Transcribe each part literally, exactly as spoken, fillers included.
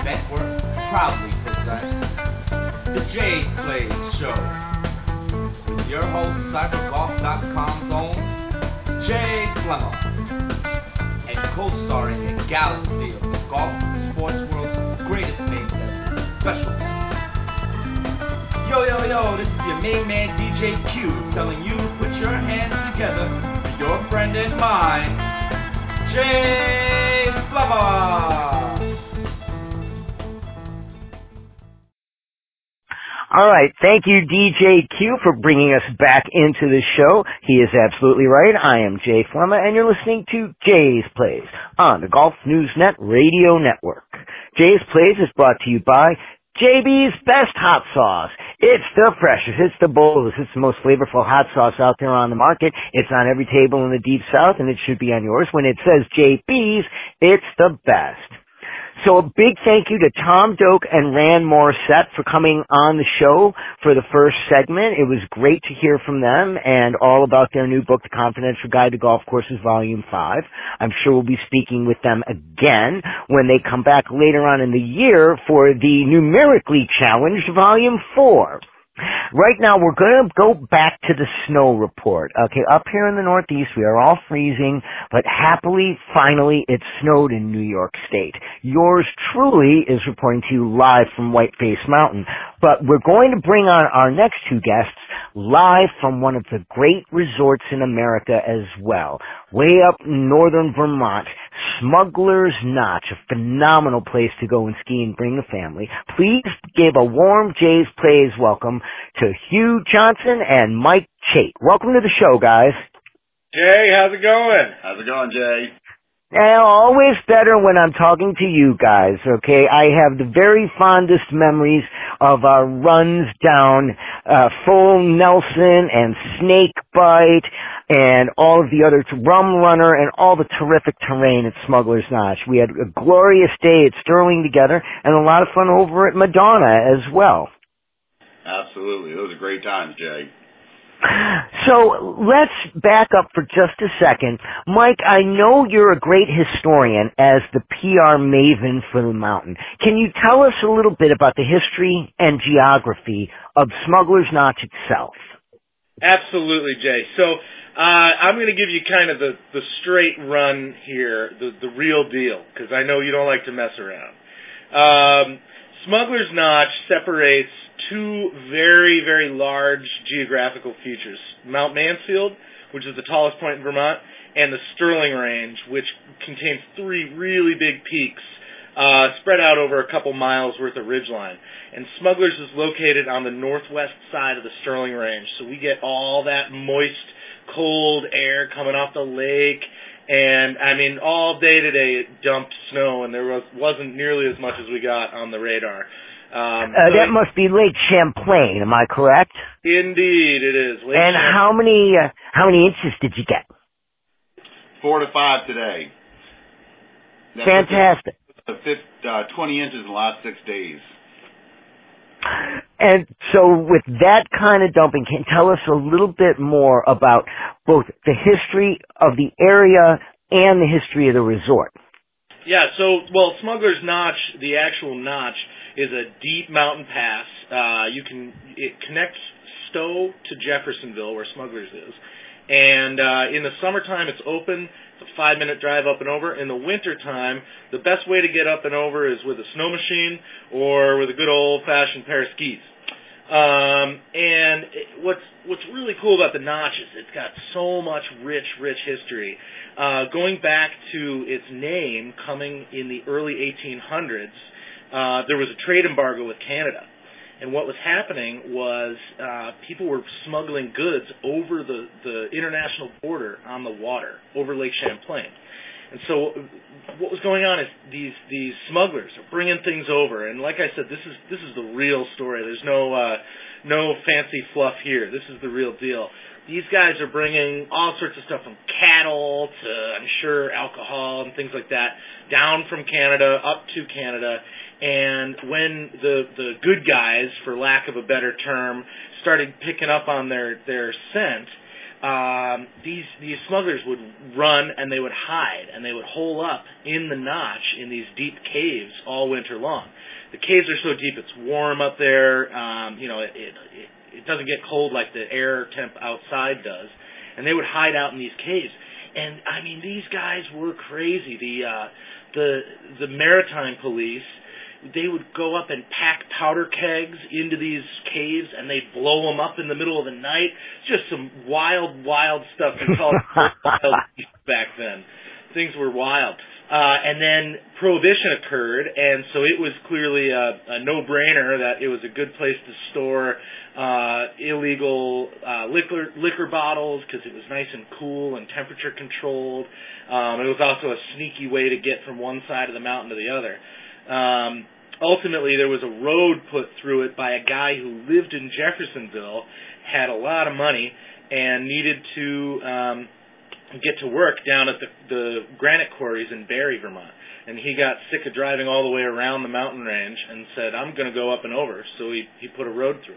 Network proudly presents the Jay's Plays Show with your host, Cyber Golf dot com's own Jay Flemmer, and co-starring a galaxy of the golf sports world's greatest names as his special guest. Yo, yo, yo, this is your main man D J Q telling you to put your hands together for your friend and mine, Jay Flemmer. All right, thank you, D J Q, for bringing us back into the show. He is absolutely right. I am Jay Flemmer, and you're listening to Jay's Plays on the Golf News Net Radio Network. Jay's Plays is brought to you by J B's Best Hot Sauce. It's the freshest, it's the boldest, it's the most flavorful hot sauce out there on the market. It's on every table in the Deep South, and it should be on yours. When it says J B's, it's the best. So a big thank you to Tom Doak and Rand Morissette for coming on the show for the first segment. It was great to hear from them and all about their new book, The Confidential Guide to Golf Courses, Volume five. I'm sure we'll be speaking with them again when they come back later on in the year for the Numerically Challenged Volume four. Right now, we're going to go back to the snow report. Okay, up here in the Northeast, we are all freezing, but happily, finally, it snowed in New York State. Yours truly is reporting to you live from Whiteface Mountain, but we're going to bring on our next two guests live from one of the great resorts in America as well. Way up in northern Vermont, Smuggler's Notch, a phenomenal place to go and ski and bring the family. Please give a warm Jay's Plays welcome to Hugh Johnson and Mike Chait. Welcome to the show, guys. Jay, how's it going? How's it going, Jay? Well, always better when I'm talking to you guys, okay? I have the very fondest memories of our runs down uh, Full Nelson and Snake Bite and all of the other Rum Runner and all the terrific terrain at Smuggler's Notch. We had a glorious day at Sterling together and a lot of fun over at Madonna as well. Absolutely. Those are great times, Jay. So let's back up for just a second. Mike, I know you're a great historian as the P R maven for the mountain. Can you tell us a little bit about the history and geography of Smuggler's Notch itself? Absolutely, Jay. So uh, I'm going to give you kind of the, the straight run here, the, the real deal, because I know you don't like to mess around. Um, Smuggler's Notch separates two very, very large geographical features. Mount Mansfield, which is the tallest point in Vermont, and the Sterling Range, which contains three really big peaks uh, spread out over a couple miles worth of ridgeline. And Smuggler's is located on the northwest side of the Sterling Range, so we get all that moist, cold air coming off the lake. And, I mean, all day today it dumped snow, and there was, wasn't nearly as much as we got on the radar. Um, uh, so that must be Lake Champlain, am I correct? Indeed, it is. Lake and Champlain. how many uh, how many inches did you get? Four to five today. That's Fantastic. The fifth, uh, twenty inches in the last six days. And so with that kind of dumping, can you tell us a little bit more about both the history of the area and the history of the resort? Yeah, so, well, Smuggler's Notch, the actual notch, is a deep mountain pass. Uh, you can, it connects Stowe to Jeffersonville, where Smuggler's is. And uh, in the summertime, it's open. It's a five-minute drive up and over. In the wintertime, the best way to get up and over is with a snow machine or with a good old-fashioned pair of skis. Um, and it, what's what's really cool about the Notch is it's got so much rich, rich history. Uh, going back to its name, coming in the early eighteen hundreds, uh, there was a trade embargo with Canada. And what was happening was uh, people were smuggling goods over the, the international border on the water, over Lake Champlain. And so what was going on is these these smugglers are bringing things over. And like I said, this is this is the real story. There's no uh, no fancy fluff here. This is the real deal. These guys are bringing all sorts of stuff from cattle to, I'm sure, alcohol and things like that, down from Canada up to Canada. And when the the good guys, for lack of a better term, started picking up on their, their scent, um, these these smugglers would run and they would hide and they would hole up in the notch in these deep caves all winter long. The caves are so deep; it's warm up there. Um, you know, it, it it doesn't get cold like the air temp outside does, and they would hide out in these caves. And I mean, these guys were crazy. The uh, the the maritime police, they would go up and pack powder kegs into these caves, and they'd blow them up in the middle of the night. Just some wild, wild stuff. They called wild back then. Things were wild. Uh, and then Prohibition occurred, and so it was clearly a, a no-brainer that it was a good place to store uh, illegal uh, liquor liquor bottles because it was nice and cool and temperature controlled. Um, it was also a sneaky way to get from one side of the mountain to the other. Um, ultimately, there was a road put through it by a guy who lived in Jeffersonville, had a lot of money, and needed to um, get to work down at the, the granite quarries in Barry, Vermont. And he got sick of driving all the way around the mountain range and said, I'm going to go up and over. So he, he put a road through.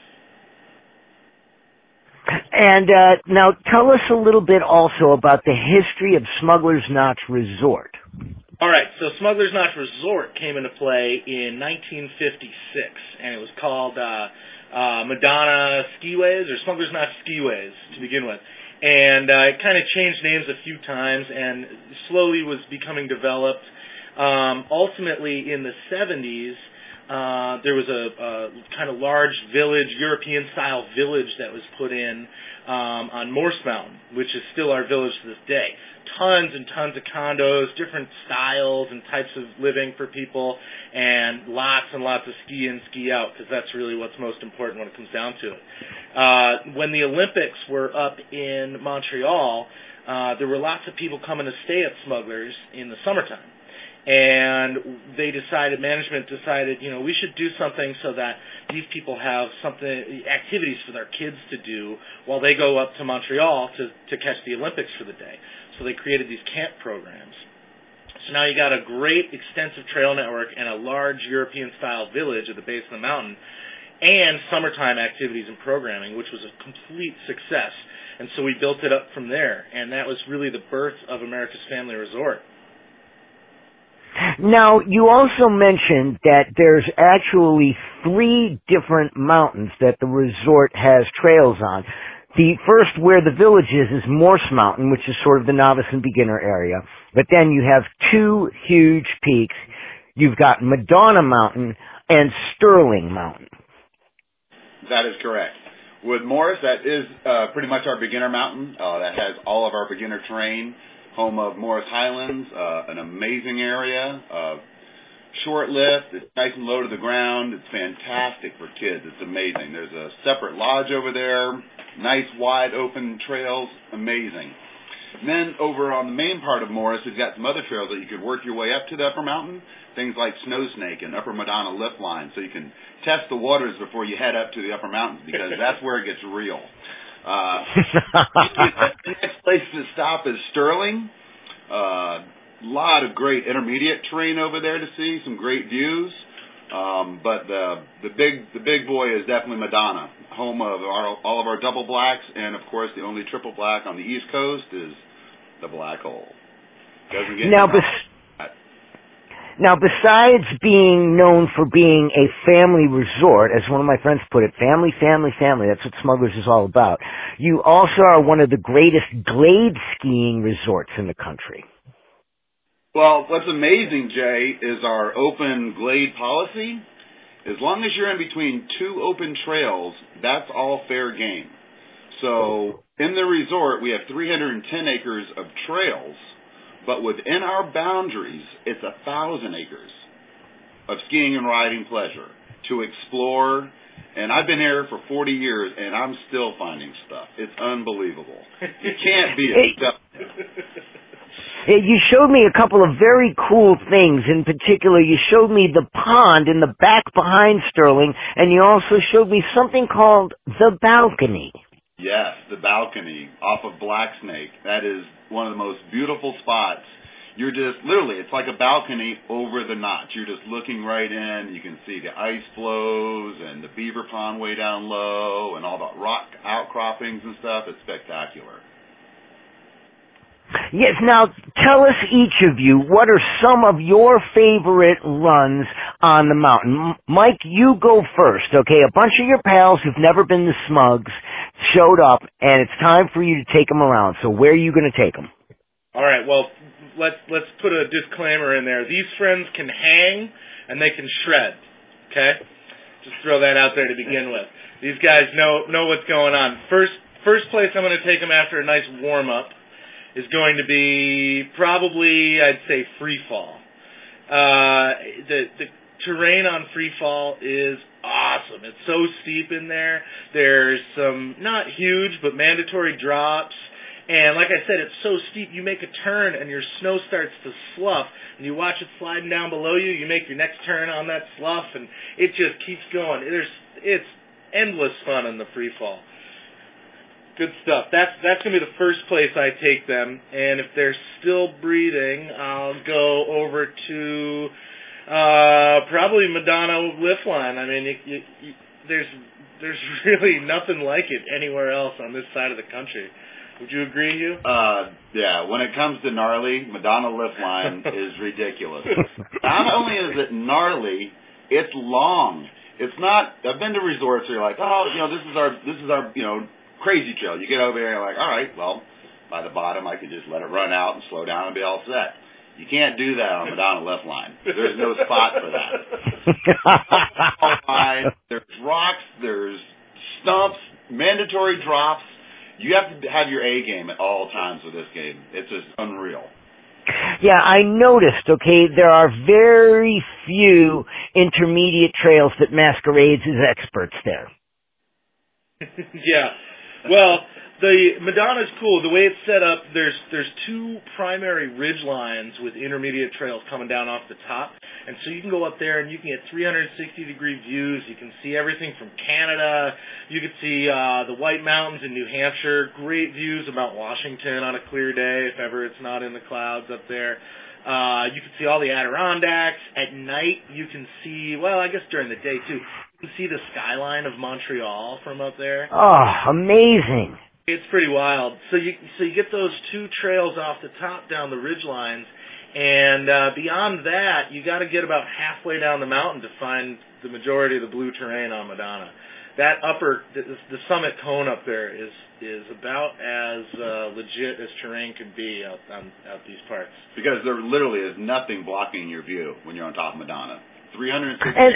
And uh, now tell us a little bit also about the history of Smuggler's Notch Resort. All right, so Smuggler's Notch Resort came into play in nineteen fifty-six, and it was called uh, uh, Madonna Skiways, or Smuggler's Notch Skiways to begin with. And uh, it kind of changed names a few times and slowly was becoming developed. Um, ultimately, in the seventies, uh, there was a, a kind of large village, European-style village that was put in um, on Morse Mountain, which is still our village to this day. Tons and tons of condos, different styles and types of living for people, and lots and lots of ski in, ski out, because that's really what's most important when it comes down to it. Uh, when the Olympics were up in Montreal, uh, there were lots of people coming to stay at Smuggler's in the summertime. And they decided, management decided, you know, we should do something so that these people have something, activities for their kids to do while they go up to Montreal to, to catch the Olympics for the day. So they created these camp programs. So now you got a great extensive trail network and a large European-style village at the base of the mountain and summertime activities and programming, which was a complete success. And so we built it up from there, and that was really the birth of America's Family Resort. Now, you also mentioned that there's actually three different mountains that the resort has trails on. The first, where the village is, is Morse Mountain, which is sort of the novice and beginner area. But then you have two huge peaks. You've got Madonna Mountain and Sterling Mountain. That is correct. With Morse, that is uh, pretty much our beginner mountain. Uh, that has all of our beginner terrain. Home of Morris Highlands, uh, an amazing area. Uh, short lift. It's nice and low to the ground. It's fantastic for kids. It's amazing. There's a separate lodge over there. Nice, wide open trails. Amazing. And then over on the main part of Morris, we've got some other trails that you could work your way up to the upper mountain. Things like Snow Snake and Upper Madonna Lift Line. So you can test the waters before you head up to the upper mountains, because that's where it gets real. Uh, the next place to stop is Sterling. A uh, lot of great intermediate terrain over there to see, some great views. Um, but the the big the big boy is definitely Madonna, home of our, all of our double blacks, and of course the only triple black on the East Coast is the Black Hole. Doesn't get now, bes- now, besides being known for being a family resort, as one of my friends put it, family, family, family, that's what Smuggler's is all about, you also are one of the greatest glade skiing resorts in the country. Well, what's amazing, Jay, is our open glade policy. As long as you're in between two open trails, that's all fair game. So in the resort, we have three hundred ten acres of trails, but within our boundaries, it's a thousand acres of skiing and riding pleasure to explore. And I've been here for forty years, and I'm still finding stuff. It's unbelievable. You can't be a stuff. You showed me a couple of very cool things. In particular, you showed me the pond in the back behind Sterling, and you also showed me something called the balcony. Yes, the balcony off of Black Snake. That is one of the most beautiful spots you're just literally, it's like a balcony over the notch. You're just looking right in. You can see the ice flows and the beaver pond way down low and all the rock outcroppings and stuff. It's spectacular. Yes, now tell us each of you, what are some of your favorite runs on the mountain? M- Mike, you go first, okay? A bunch of your pals who've never been to Smugs showed up, and it's time for you to take them around. So where are you going to take them? All right, well, let's let's put a disclaimer in there. These friends can hang and they can shred, okay? Just throw that out there to begin with. These guys know know what's going on. First first place I'm going to take them after a nice warm-up is going to be probably, I'd say, free fall. Uh, the, the terrain on free fall is awesome. It's so steep in there. There's some, not huge, but mandatory drops. And like I said, it's so steep, you make a turn and your snow starts to slough, and you watch it sliding down below you, you make your next turn on that slough, and it just keeps going. There's, it's endless fun in the free fall. Good stuff. That's that's going to be the first place I take them. And if they're still breathing, I'll go over to uh, probably Madonna Liftline. I mean, you, you, you, there's there's really nothing like it anywhere else on this side of the country. Would you agree, Hugh? Uh, yeah. When it comes to gnarly, Madonna Liftline is ridiculous. Not only is it gnarly, it's long. It's not. I've been to resorts where you're like, oh, you know, this is our this is our you know. crazy trail. You get over there and you're like, all right, well, by the bottom I could just let it run out and slow down and be all set. You can't do that on Madonna Liftline. There's no spot for that. There's rocks, there's stumps, mandatory drops. You have to have your A game at all times with this game. It's just unreal. Yeah, I noticed, okay, there are very few intermediate trails that masquerades as experts there. Yeah. Well, the Madonna's cool. The way it's set up, there's there's two primary ridge lines with intermediate trails coming down off the top. And so you can go up there and you can get three hundred sixty degree views. You can see everything from Canada. You can see uh, the White Mountains in New Hampshire. Great views of Mount Washington on a clear day, if ever it's not in the clouds up there. Uh, you can see all the Adirondacks. At night, you can see, well, I guess during the day, too, you can see the skyline of Montreal from up there. Oh, amazing. It's pretty wild. So you so you get those two trails off the top down the ridge lines, and uh, beyond that, you got to get about halfway down the mountain to find the majority of the blue terrain on Madonna. That upper, the, the summit cone up there is is about as uh, legit as terrain can be out on out these parts. Because there literally is nothing blocking your view when you're on top of Madonna. three hundred sixty. And,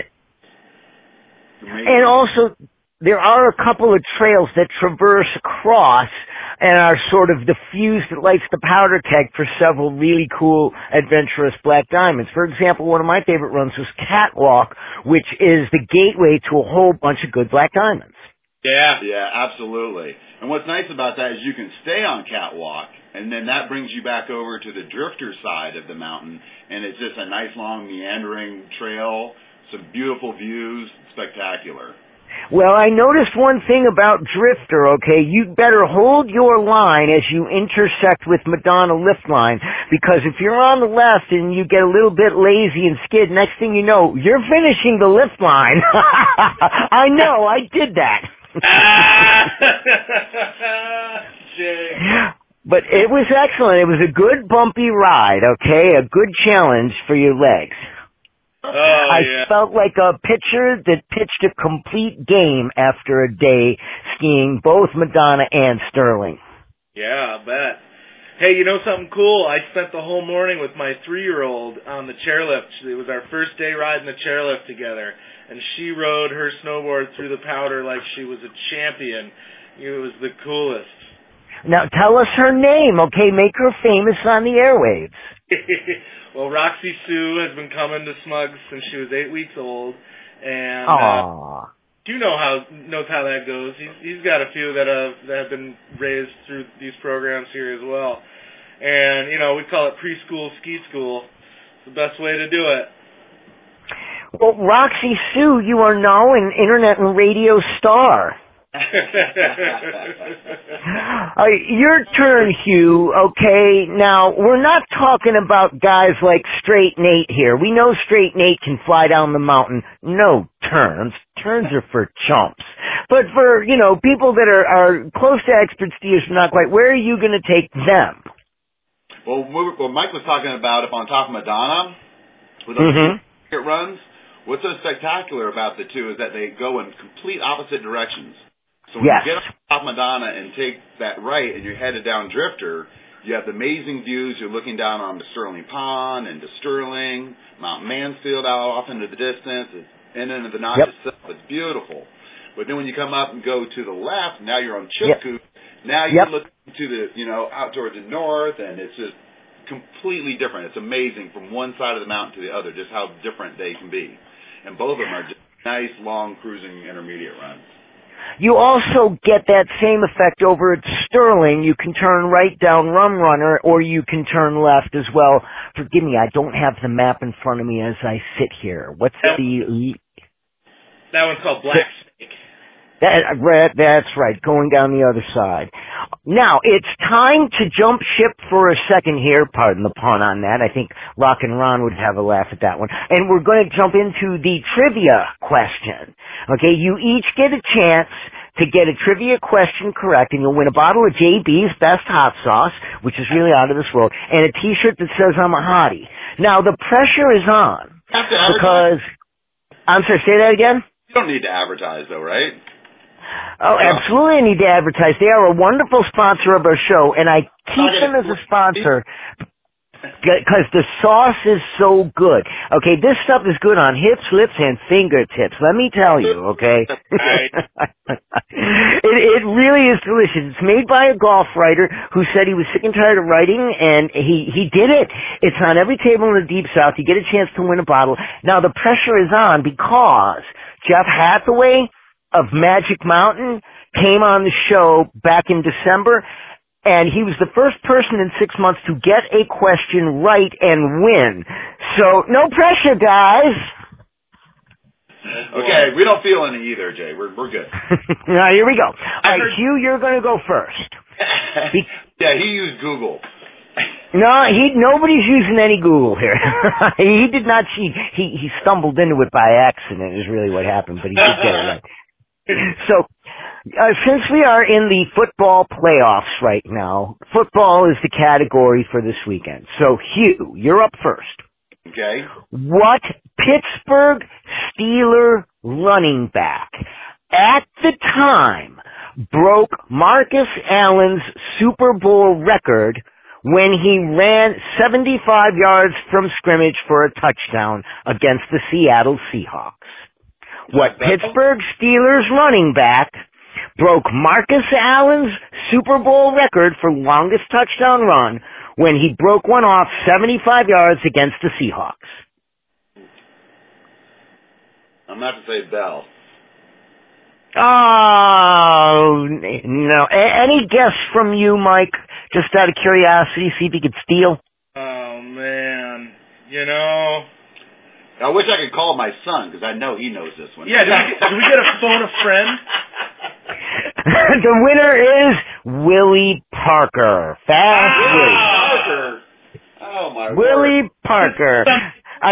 and also, there are a couple of trails that traverse across and are sort of the fuse that lights the powder keg for several really cool, adventurous black diamonds. For example, one of my favorite runs was Catwalk, which is the gateway to a whole bunch of good black diamonds. Yeah. Yeah, absolutely. And what's nice about that is you can stay on Catwalk, and then that brings you back over to the drifter side of the mountain, and it's just a nice long meandering trail, some beautiful views, spectacular. Well, I noticed one thing about Drifter, okay? You better hold your line as you intersect with Madonna Liftline, because if you're on the left and you get a little bit lazy and skid, next thing you know, you're finishing the lift line. I know, I did that. Jay. But it was excellent. It was a good bumpy ride, okay? A good challenge for your legs. Oh, I yeah. felt like a pitcher that pitched a complete game after a day skiing both Madonna and Sterling. Yeah, I bet. Hey, you know something cool? I spent the whole morning with my three-year-old on the chairlift. It was our first day riding the chairlift together, and she rode her snowboard through the powder like she was a champion. It was the coolest. Now, tell us her name, okay? Make her famous on the airwaves. Well, Roxy Sue has been coming to Smugs since she was eight weeks old, and Aww. uh, you know how knows how that goes. He's he's got a few that have that have been raised through these programs here as well, and you know we call it preschool ski school. It's the best way to do it. Well, Roxy Sue, you are now an internet and radio star. Uh, your turn, Hugh. Okay, now we're not talking about guys like Straight Nate here. We know Straight Nate can fly down the mountain. No turns. Turns are for chumps. But for, you know, people that are, are close to expert skiers, but not quite, where are you going to take them? Well, what Mike was talking about up on top of Madonna, with those mm-hmm. runs, what's so spectacular about the two is that they go in complete opposite directions. So when yes. you get on top of Madonna and take that right and you're headed down Drifter, you have the amazing views. You're looking down on the Sterling Pond and to Sterling, Mount Mansfield out off into the distance, and into the notch yep. itself. It's beautiful. But then when you come up and go to the left, now you're on Chilkoot. Yep. Now you yep. look to the, you know, out towards the north, and it's just completely different. It's amazing from one side of the mountain to the other, just how different they can be. And both of them are just nice, long, cruising intermediate runs. You also get that same effect over at Sterling. You can turn right down Rum Runner, or you can turn left as well. Forgive me, I don't have the map in front of me as I sit here. What's that, the... That one's called Black Snake. That, that's right, going down the other side. Now, it's time to jump ship for a second here. Pardon the pun on that. I think Rock and Ron would have a laugh at that one. And we're going to jump into the trivia question. Okay, you each get a chance to get a trivia question correct, and you'll win a bottle of J B's Best Hot Sauce, which is really out of this world, and a T-shirt that says I'm a hottie. Now, the pressure is on. Because... I'm sorry, say that again? You don't need to advertise, though, right? Oh, absolutely I need to advertise. They are a wonderful sponsor of our show, and I keep them as a sponsor because the sauce is so good. Okay, this stuff is good on hips, lips, and fingertips. Let me tell you, okay? it, it really is delicious. It's made by a golf writer who said he was sick and tired of writing, and he, he did it. It's on every table in the Deep South. You get a chance to win a bottle. Now, the pressure is on because Jeff Hathaway of Magic Mountain came on the show back in December, and he was the first person in six months to get a question right and win. So, no pressure, guys. Okay, we don't feel any either, Jay. We're we're good. Now, here we go. All right, Hugh, you're going to go first. Be- yeah, he used Google. No, he nobody's using any Google here. He did not cheat. He he stumbled into it by accident is really what happened, but he did get it right. So, uh, since we are in the football playoffs right now, football is the category for this weekend. So, Hugh, you're up first. Okay. What Pittsburgh Steeler running back at the time broke Marcus Allen's Super Bowl record when he ran seventy-five yards from scrimmage for a touchdown against the Seattle Seahawks? What Pittsburgh Steelers running back broke Marcus Allen's Super Bowl record for longest touchdown run when he broke one off seventy-five yards against the Seahawks? I'm not to say Bell. Oh, no. A- any guess from you, Mike? Just out of curiosity, see if he could steal? Oh, man. You know... I wish I could call my son, because I know he knows this one. Yeah, do we, get, do we get a phone a friend? The winner is Willie Parker. Fast ah, Willie. Parker. Oh, my Willie word. Parker. I,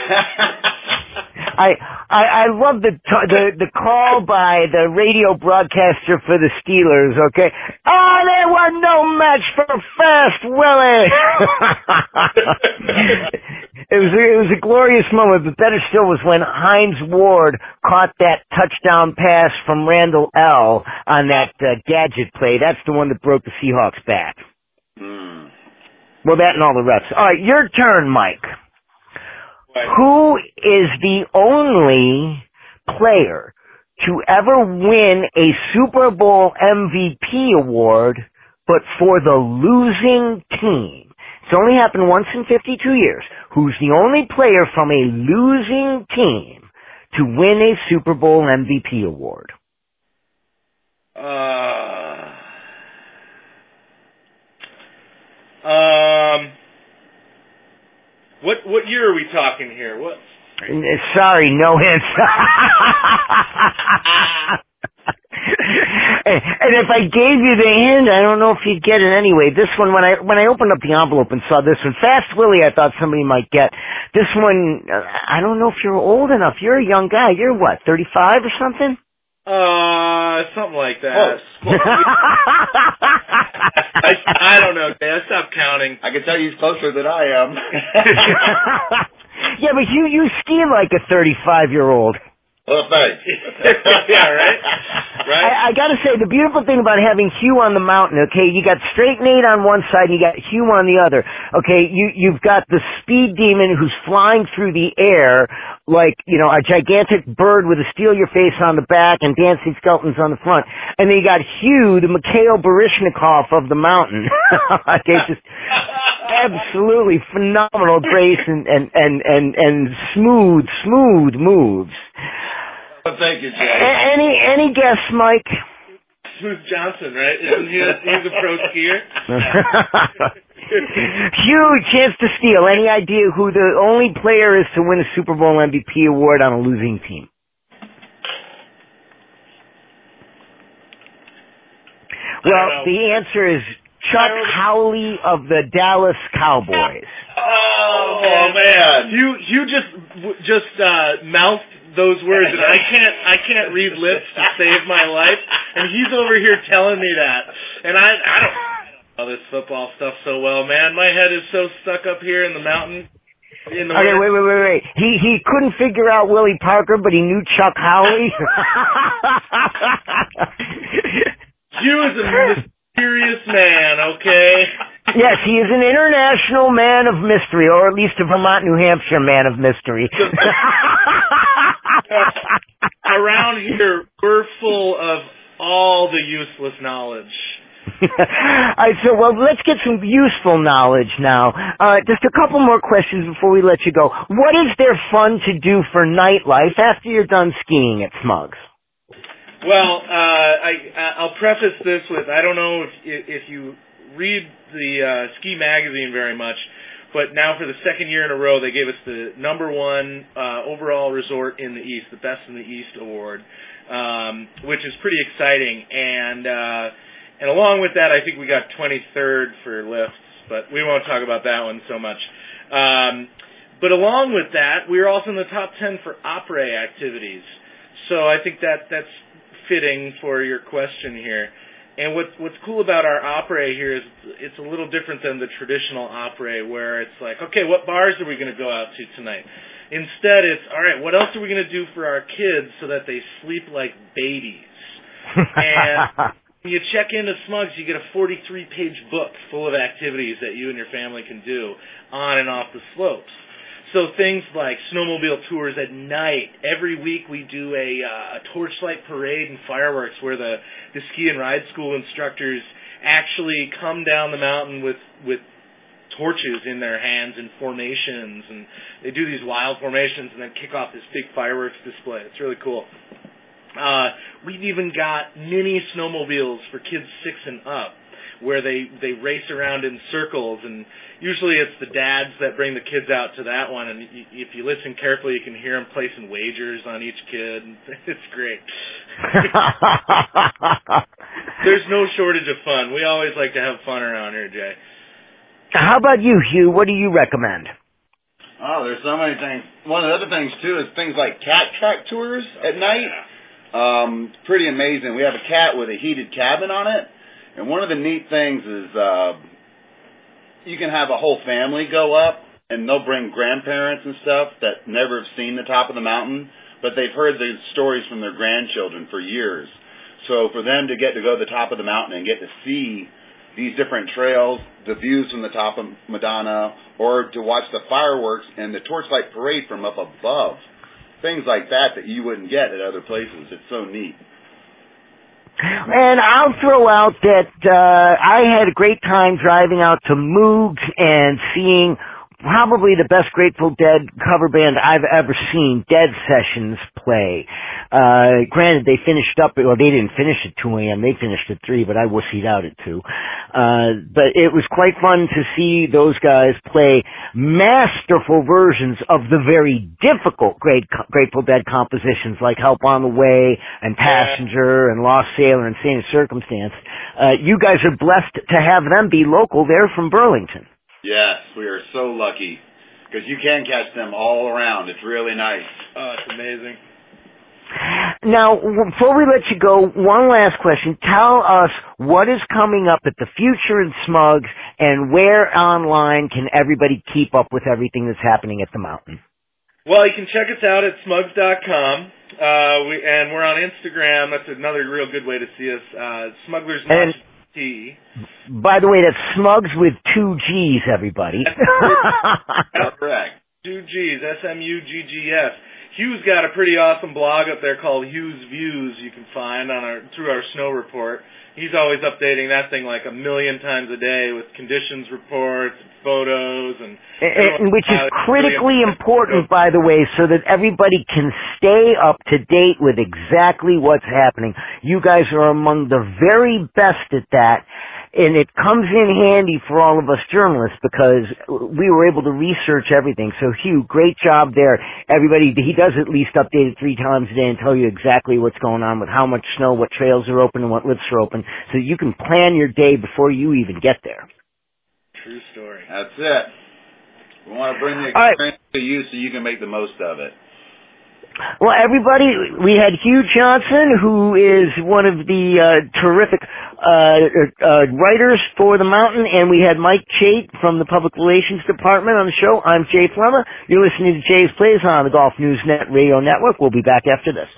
I, I, I love the, t- the, the call by the radio broadcaster for the Steelers, okay? Oh, they were no match for Fast Willie! It was, a, it was a glorious moment, but better still was when Hines Ward caught that touchdown pass from Randall L. on that uh, gadget play. That's the one that broke the Seahawks back. Mm. Well, that and all the refs. All right, your turn, Mike. Right. Who is the only player to ever win a Super Bowl M V P award, but for the losing team? It's only happened once in fifty-two years. Who's the only player from a losing team to win a Super Bowl M V P award? Uh, um, what what year are we talking here? What? Sorry, no answer. And, and if I gave you the hint, I don't know if you'd get it anyway. This one, when I when I opened up the envelope and saw this one, Fast Willie, I thought somebody might get. This one, uh, I don't know if you're old enough. You're a young guy. You're what, thirty-five or something? Uh, something like that. I, I don't know, Jay. I stopped counting. I can tell you he's closer than I am. Yeah, but you, you ski like a thirty-five-year-old. Well, thanks. Yeah, right? Right? I, I gotta say, the beautiful thing about having Hugh on the mountain, okay, you got Straight Nate on one side and you got Hugh on the other. Okay, you, you've got the speed demon who's flying through the air like, you know, a gigantic bird with a steal your face on the back and dancing skeletons on the front. And then you got Hugh, the Mikhail Baryshnikov of the mountain. Okay, just absolutely phenomenal grace and, and, and, and, and smooth, smooth moves. Well, thank you, Jay. A- any any guess, Mike? Smooth Johnson, right? Isn't he a, he's a pro skier? Huge chance to steal. Any idea who the only player is to win a Super Bowl M V P award on a losing team? Well, the answer is Chuck Howley of the Dallas Cowboys. Oh, oh man! You you just just uh, mouthed those words, and I can't I can't read lips to save my life, and he's over here telling me that, and I I don't know this football stuff so well, man. My head is so stuck up here in the mountain. In the okay, wait, wait, wait, wait. He he couldn't figure out Willie Parker, but he knew Chuck Howley. Hugh is a mysterious man, okay? Yes, he is an international man of mystery, or at least a Vermont, New Hampshire man of mystery. Around here, we're full of all the useless knowledge. All right, so well, let's get some useful knowledge now. Uh, just a couple more questions before we let you go. What is there fun to do for nightlife after you're done skiing at Smugs? Well, uh, I, I'll preface this with, I don't know if, if you read the uh, ski magazine very much, but now for the second year in a row, they gave us the number one uh, overall resort in the East, the Best in the East award, um, which is pretty exciting. And uh, and along with that, I think we got twenty-third for lifts, but we won't talk about that one so much. Um, but along with that, we were also in the top ten for après activities. So I think that that's fitting for your question here. And what's what's cool about our après here is it's a little different than the traditional après where it's like, okay, what bars are we going to go out to tonight? Instead, it's, all right, what else are we going to do for our kids so that they sleep like babies? And when you check into Smugs, you get a forty-three page book full of activities that you and your family can do on and off the slopes. So things like snowmobile tours at night. Every week we do a, uh, a torchlight parade and fireworks where the, the ski and ride school instructors actually come down the mountain with, with torches in their hands in formations, and they do these wild formations and then kick off this big fireworks display. It's really cool. Uh, we've even got mini snowmobiles for kids six and up, where they, they race around in circles, and usually it's the dads that bring the kids out to that one, and y- if you listen carefully, you can hear them placing wagers on each kid. It's great. There's no shortage of fun. We always like to have fun around here, Jay. How about you, Hugh? What do you recommend? Oh, there's so many things. One of the other things, too, is things like cat track tours at night. Um, pretty amazing. We have a cat with a heated cabin on it. And one of the neat things is uh, you can have a whole family go up, and they'll bring grandparents and stuff that never have seen the top of the mountain, but they've heard the stories from their grandchildren for years. So for them to get to go to the top of the mountain and get to see these different trails, the views from the top of Madonna, or to watch the fireworks and the torchlight parade from up above, things like that that you wouldn't get at other places. It's so neat. And I'll throw out that uh, I had a great time driving out to Moogs and seeing probably the best Grateful Dead cover band I've ever seen, Dead Sessions, play. Uh, granted, they finished up, well, they didn't finish at two a.m., they finished at three, but I wussied out at two. Uh, but it was quite fun to see those guys play masterful versions of the very difficult Great, Grateful Dead compositions like Help on the Way and Passenger and Lost Sailor and Saint of Circumstance. Uh, you guys are blessed to have them be local. They're from Burlington. Yes, we are so lucky because you can catch them all around. It's really nice. Oh, it's amazing. Now, before we let you go, one last question. Tell us what is coming up at the Future in Smugs and where online can everybody keep up with everything that's happening at the mountain. Well, you can check us out at smugs dot com, uh, we, and we're on Instagram. That's another real good way to see us. Uh, Smugglers Notch T. By the way, that's Smugs with two G's, everybody. That's correct. Two G's, S M U G G S. Hugh's got a pretty awesome blog up there called Hugh's Views you can find on our through our snow report. He's always updating that thing like a million times a day with conditions reports, photos, and... and which is critically important, by the way, so that everybody can stay up to date with exactly what's happening. You guys are among the very best at that. And it comes in handy for all of us journalists because we were able to research everything. So, Hugh, great job there. Everybody, he does at least update it three times a day and tell you exactly what's going on with how much snow, what trails are open, and what lifts are open, so you can plan your day before you even get there. True story. That's it. We want to bring the experience right to you so you can make the most of it. Well, everybody, we had Hugh Johnson, who is one of the uh, terrific uh, uh, writers for The Mountain, and we had Mike Chait from the Public Relations Department on the show. I'm Jay Flemma. You're listening to Jay's Plays on the Golf News Net Radio Network. We'll be back after this.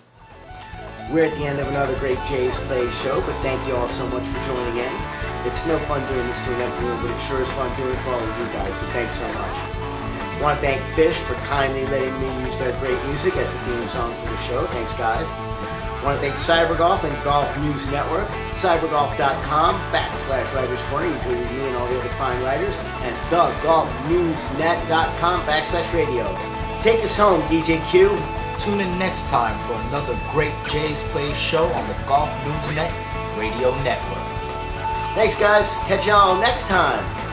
We're at the end of another great Jay's Plays show, but thank you all so much for joining in. It's no fun doing this to an empty room, but it sure is fun doing it for all of you guys, so thanks so much. I want to thank Fish for kindly letting me use their great music as the theme song for the show. Thanks, guys. I want to thank CyberGolf and Golf News Network, cybergolf dot com backslash Writers Corner, including me and all the other fine writers, and the golf news net dot com backslash radio. Take us home, D J Q. Tune in next time for another great Jay's Plays show on the Golf News Net Radio Network. Thanks, guys. Catch y'all next time.